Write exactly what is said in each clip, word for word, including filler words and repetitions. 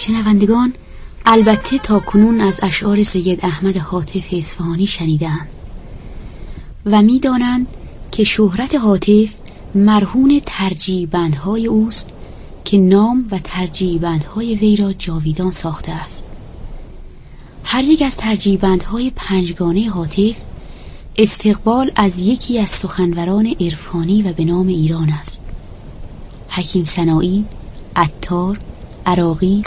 شنوندگان البته تا کنون از اشعار سید احمد هاتف اصفهانی شنیدند و می دانند که شهرت هاتف مرهون ترجیبندهای اوست که نام و ترجیبندهای وی را جاویدان ساخته است. هر یک از ترجیبندهای پنجگانه هاتف استقبال از یکی از سخنوران عرفانی و به نام ایران است: حکیم سنایی، عطار، عراقی.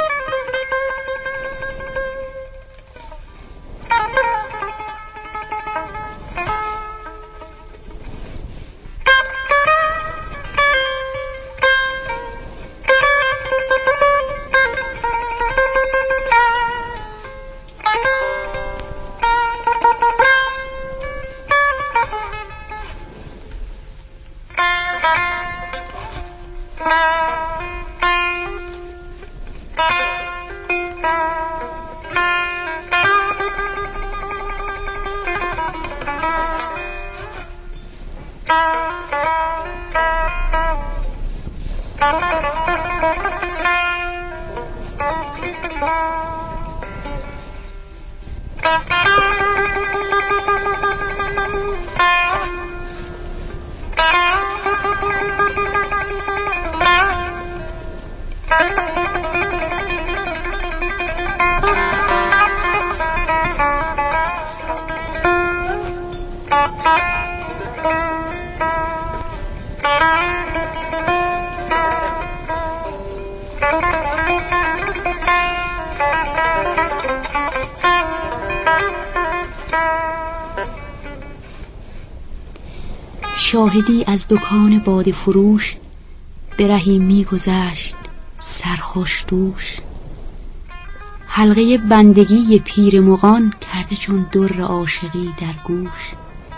شاهدی از دکان باده فروش به رهی می گذشت سرخوش دوش. حلقه بندگی پیر مغان کرده چون در عاشقی در گوش.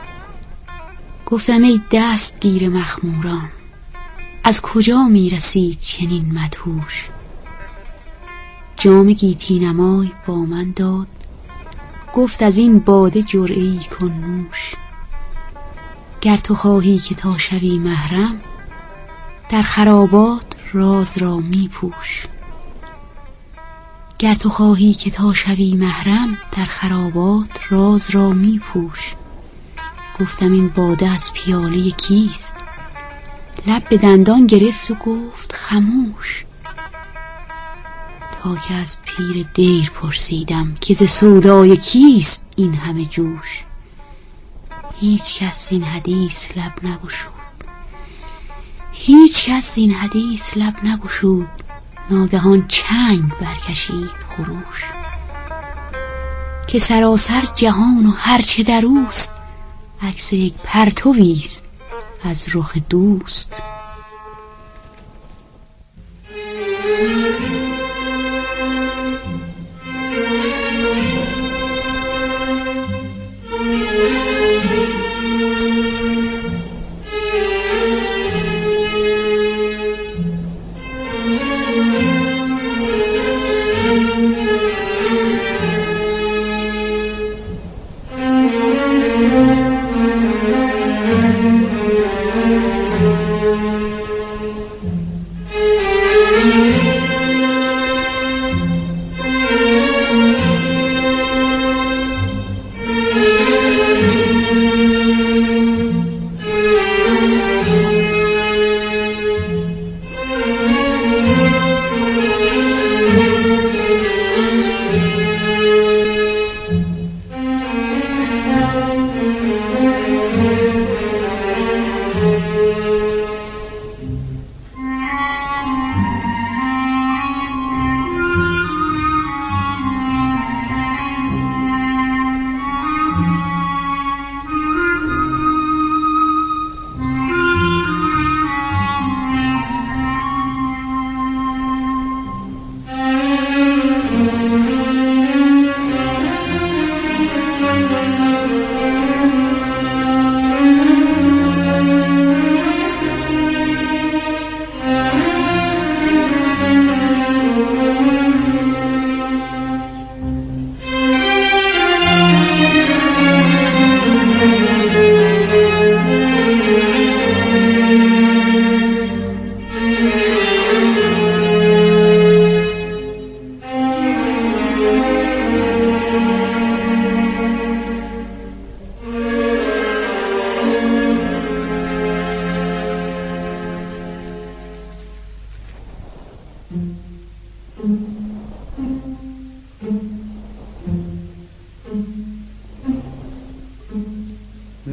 گفتم ای دستگیر مخموران، از کجا می رسید چنین مدهوش؟ جام گیتی نمای با من داد، گفت از این باده جرعه‌ای کن نوش. گر تو خواهی که تا شوی محرم، در خرابات راز را می پوش. گر تو خواهی که تا شوی محرم، در خرابات راز را می پوش. گفتم این باده از پیاله کیست؟ لب به دندان گرفت و گفت خموش. تا که از پیر دیر پرسیدم که ز سودای کیست این همه جوش؟ هیچ کس این حدیث لب نگشود، هیچ کس این حدیث لب نگشود. ناگهان چنگ برکشید خروش، که سراسر جهان و هرچه در اوست، عکس یک پرتویست از رخ دوست.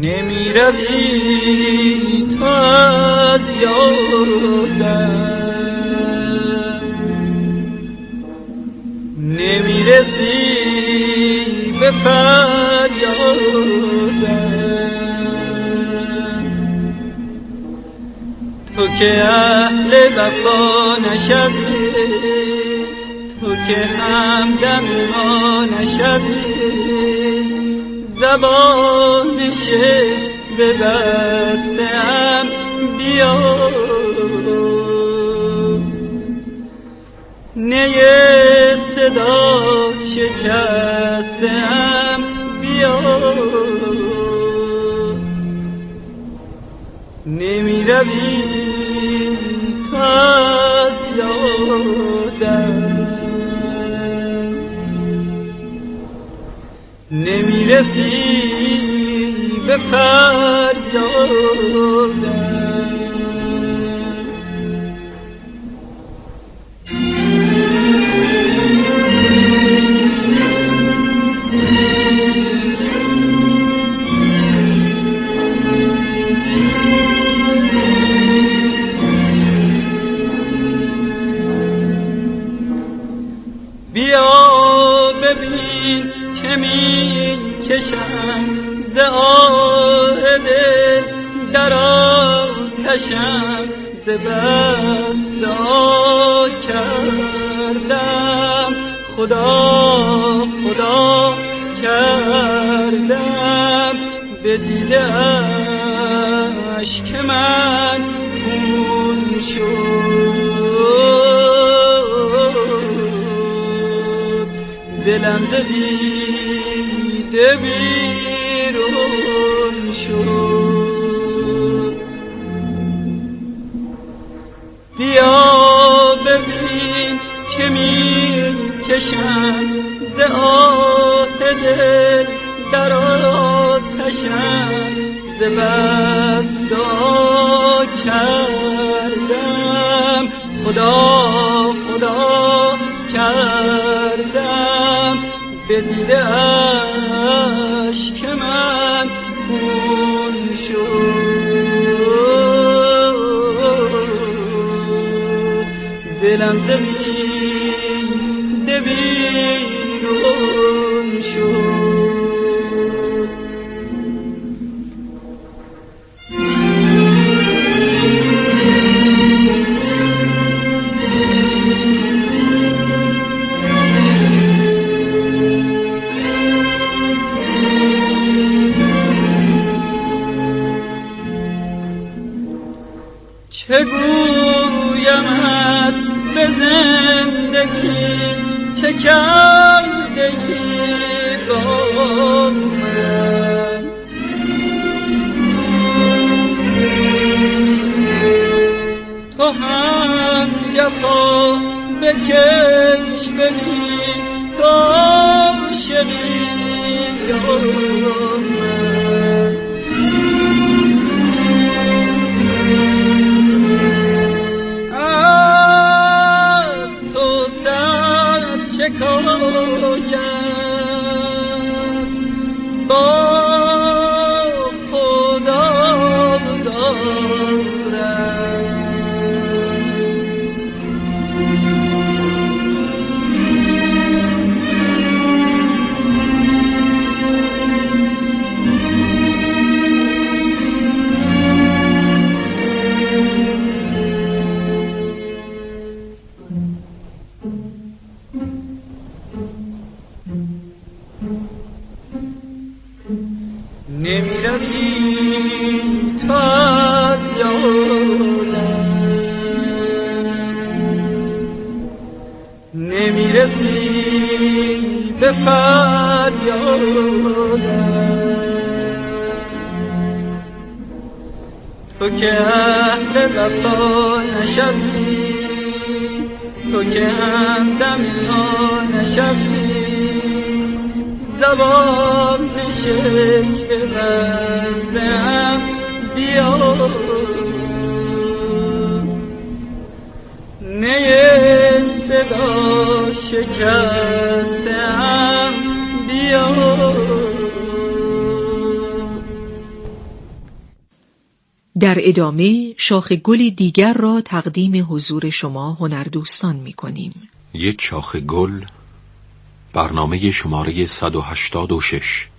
نمی روی تو از یادم، نمی رسی به فریادم. تو که اهل وفا نشوی، تو که همدم ما نشوی، زبان شکر ببستم بیا، نی صدا شکستم بیا. نمی روی تو از یادم، نمی رسی به فریادم. بیا ببین چه می کشم ز آه دل، در آتشم ز بس دعا کردم، خدا خدا کردم، به دیده اشک من خون شد، دلم ز دیده بیرون شد. بیا ببین چه می کشم ز آه دل، در آتشم ز بس دعا کردم، خدا خدا کردم، به دیده اشک من خون شد، دلم ز دیده بیرون شد. چه گویمت به زندگی، چه کردگی با من، تو هم جفا بکش ببین، تو عاشقی یا من. شکایت با خدا دارم، نمی روی تو از یادم، نمی رسی به فریادم. تو که اهل وفا نشوی، تو که همدم ما نشوی، زبان شکر بستم بیا، نی صدا شکستم بیا. در ادامه شاخ گل دیگر را تقدیم حضور شما هنردوستان می کنیم. یک شاخ گل، برنامه شماره صد و هشتاد و شش.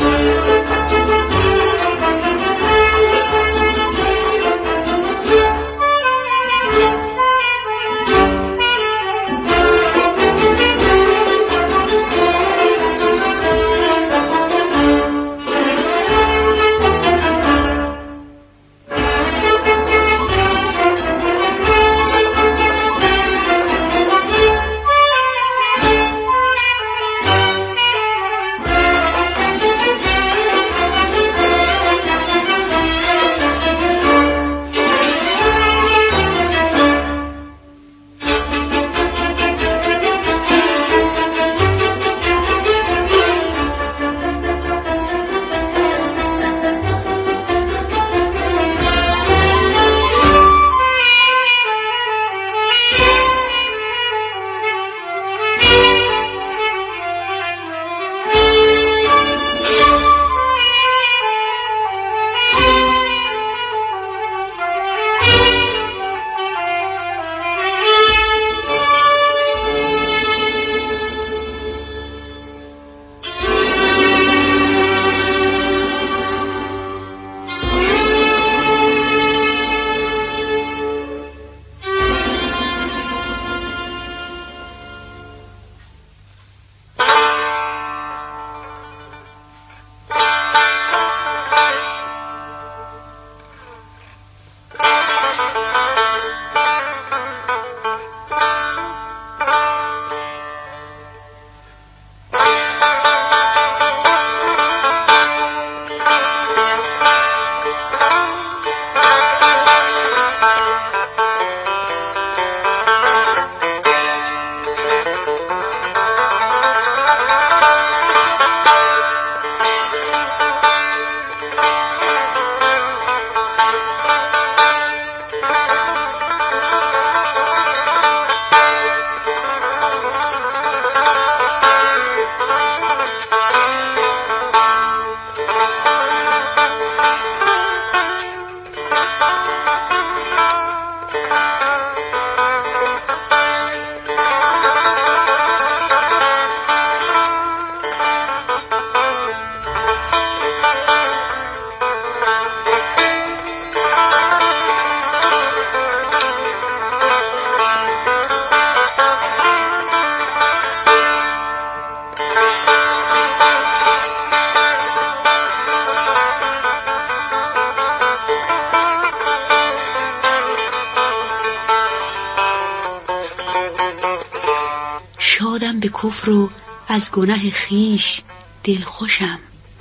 شادم به کفر و از گناه خیش دلخوشم،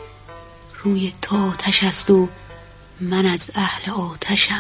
روی تو آتش است و من از اهل آتشم.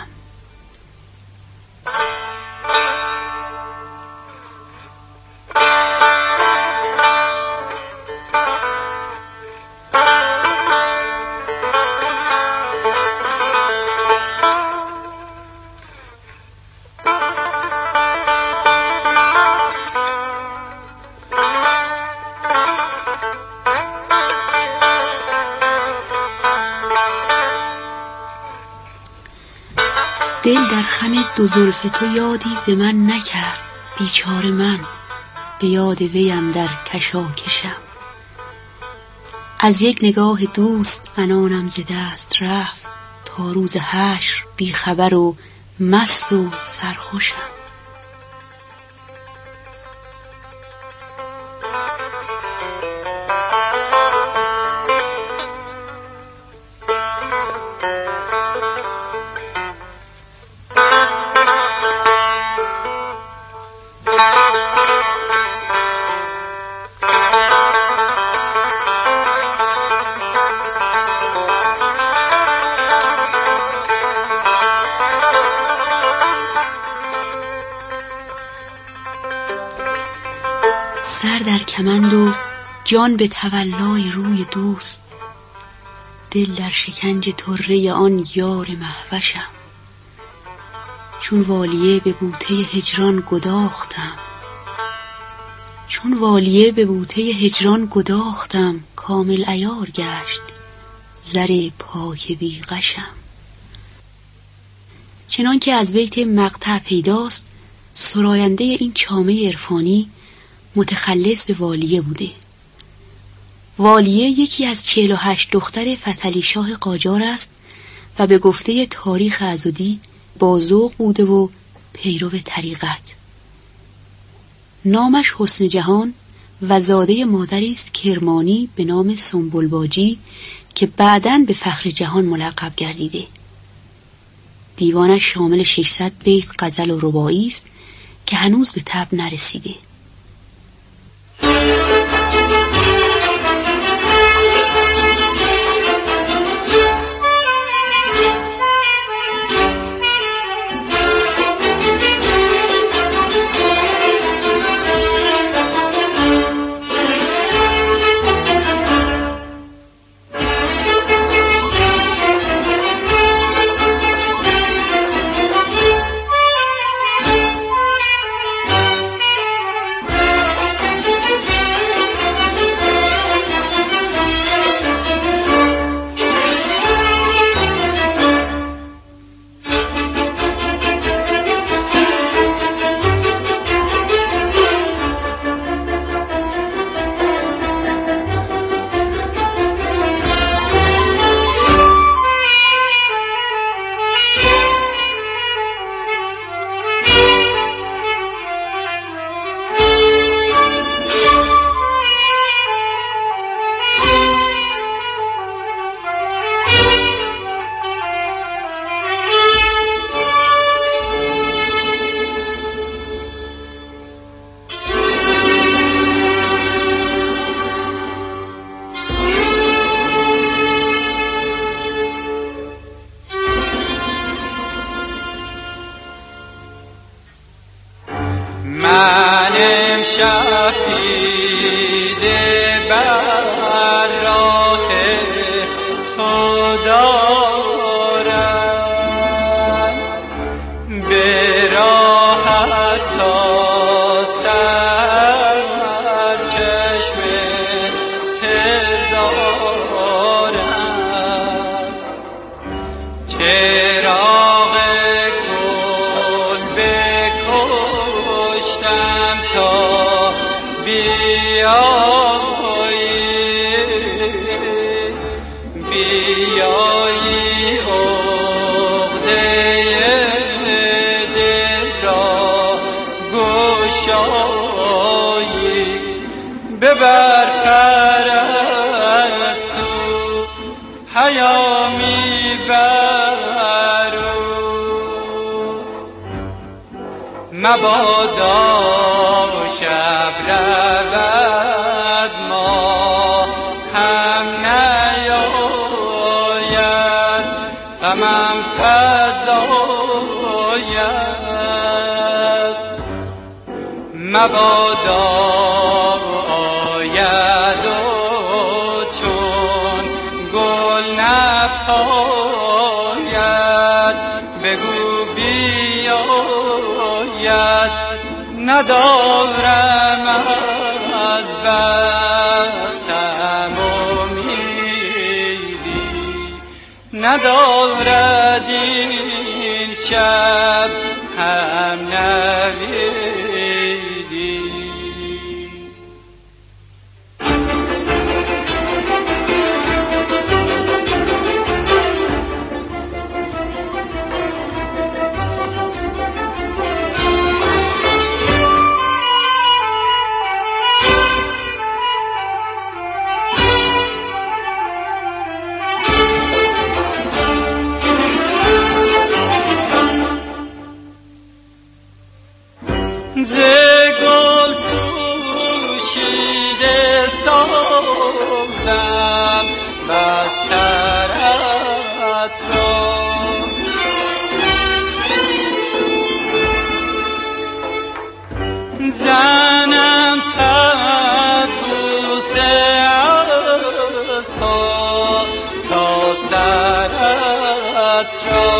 دل در خم دو زلف تو یادی ز من نکرد، بیچاره من به یاد ویم در کشاکشم. از یک نگاه دوست عنانم ز دست رفت، تا روز حشر بی خبر و مست و سرخوشم. سر در کمند و جان به تولای روی دوست، دل در شکنج طره آن یار مهوشم. چون والیه به بوته هجران گداختم، چون والیه به بوته هجران گداختم، کامل عیار گشت زر پاک بی غشم. چنان که از بیت مقطع پیداست سراینده این چامه عرفانی متخلص به والیه بوده. والیه یکی از چهل و هشت دختر فتحعلی شاه قاجار است و به گفته تاریخ عضدی با ذوق بوده و پیرو طریقت. نامش حسن جهان و زاده مادری است کرمانی به نام سنبل باجی که بعداً به فخر جهان ملقب گردیده. دیوانش شامل ششصد بیت غزل و رباعی است که هنوز به طبع نرسیده. من امشب دیده بر راه تو دارم، به راحت تا سر چشم تزارم، چراغ گل بکشتم تا بیایی، بیایی عقده دل را گشایی، ببر پرستو پیامی برو، مبادا شب رود ما هم نیاید، غمم فزاید، مبادا آید و چون گل نپاید، بگو بیاید، ندارم از بختم امیدی، ندارد این شب هم نویدی. ز گل پوشیده سازم بسترت را، زنم صد بوسه از پا تا سرت را،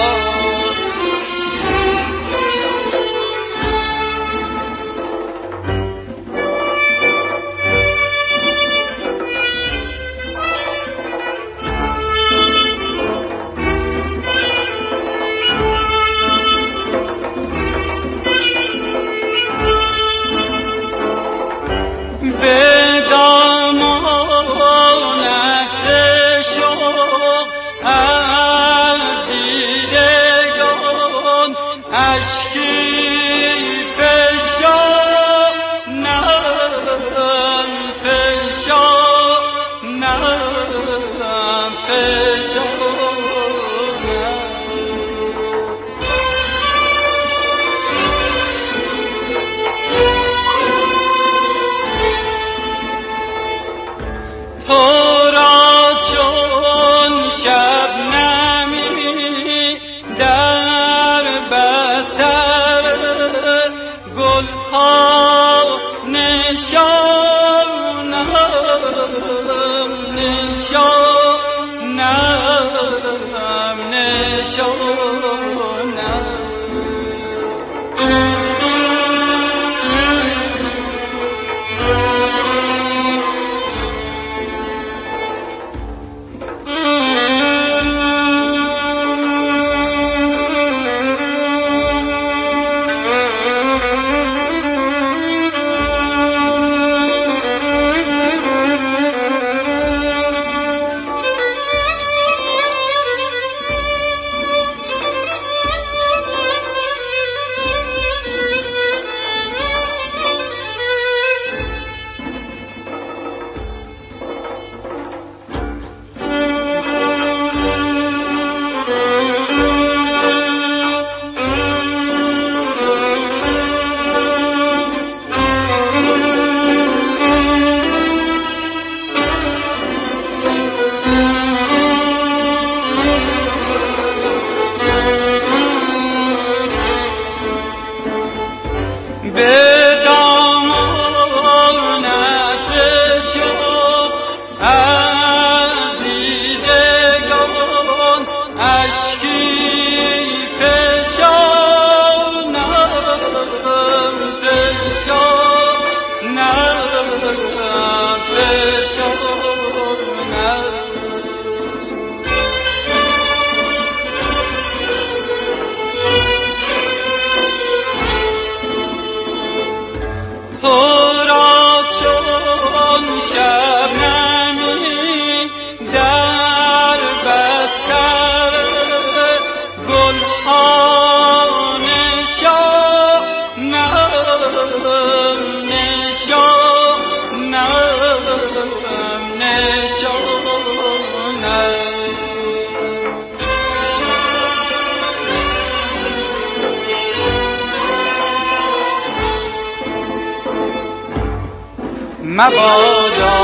مبادا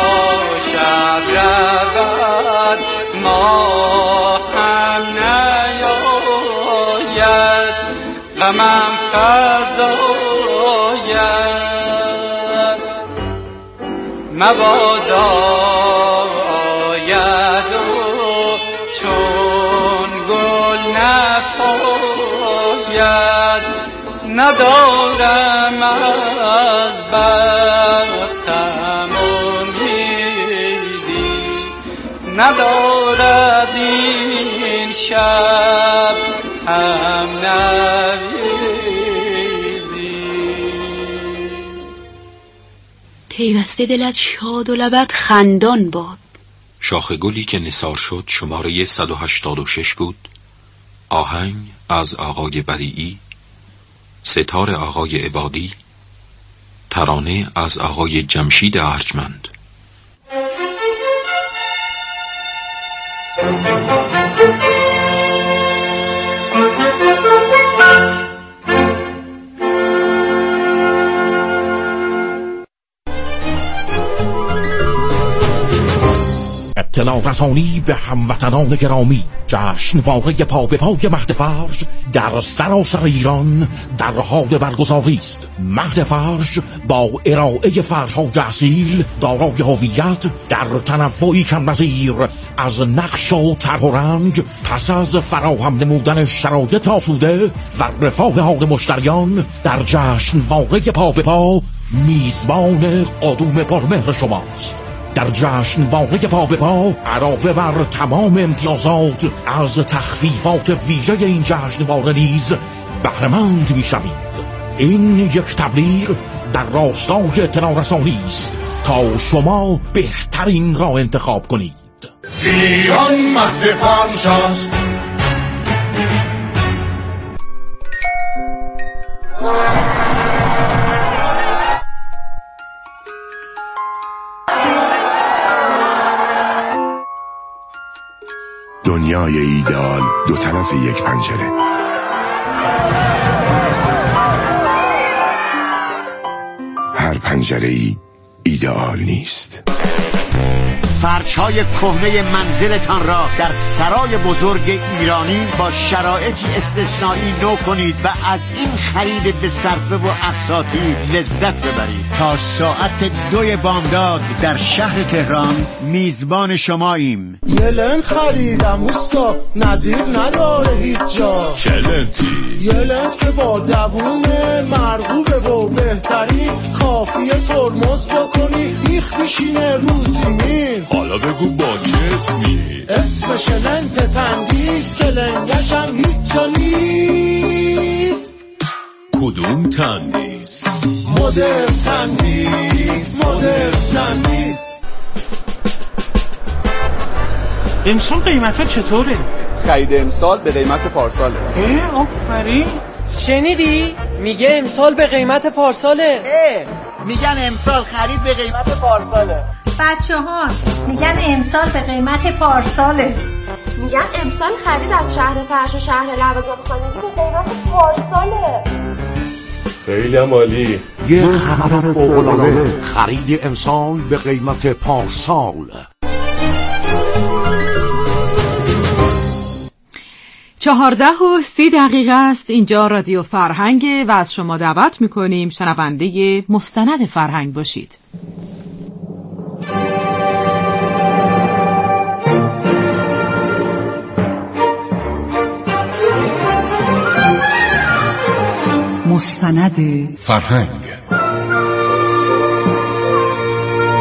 شب رود ما هم نیاید غمم فزاید مبادا آید و چون گل نپاید ندارم از بختم امیدی ندارد این شب هم نویدی پیوسته دلت شاد و لبت خندان باد. شاخ گلی که نثار شد شماره صد و هشتاد و شش بود. آهنگ از آقای بدیعی، ستار آقای عبادی، ترانه از آقای جمشید ارجمند. اطلاع رسانی به هموطنان گرامی، جشنواره پا به پای مهد فرش در سراسر ایران در حال برگزاری است. مهد فرش با ارائه فرش‌های اصیل دارای هویت در تنوعی کم‌نظیر از نقش و طرح و رنگ، پس از فراهم نمودن شرایط آسوده و رفاه حال مشتریان در جشنواره پا به پا میزبان قدوم پرمهر شماست. در جشنواره پا به پا علاوه بر تمام امتیازات از تخفیفات ویژه این جشنواره نیز بهره‌مند می‌شوید. این یک تبلیغ در راستای اطلاع رسانی است تا شما بهترین را انتخاب کنید. ایران مهد فرش است. دنیای ایدئال دو طرف یک پنجره. هر پنجره ای ایدئال نیست. فرش‌های کهنه منزلتان را در سرای بزرگ ایرانی با شرایطی استثنایی نو کنید و از این خرید به صرفه و اقساطی لذت ببرید. تا ساعت دوی بامداد در شهر تهران میزبان شماییم. یه لنت خریدم اوستا، نظیر نداره هیچ جا. چه لنتی؟ یه لنت که با دوونه مرغوبه و بهترین، کافیه ترمز بکنی میخ میشینه رو زمین. حالا بگو با چه اسمی؟ اسمش لنت تندیس که لنگشم هیچ جا نیست. کدوم تندیس؟ مدر تندیس، مدر تندیس. امسال قیمت ها چطوره؟ خرید امسال به قیمت پارساله. اه آفرین. شنیدی؟ میگه امسال به قیمت پارساله. اه میگن امسال خرید به قیمت پارساله. بچه ها میگن امسال به قیمت پارساله. میگن امسال خرید از شهر فرش و شهر لوازم خانگی به قیمت پارساله. خیلی عالی. یه خبر فوق‌العاده، خرید امسال به قیمت پارسال. چهارده و سی دقیقه است. اینجا رادیو فرهنگ و از شما دعوت میکنیم شنونده مستند فرهنگ باشید. مستند فرهنگ.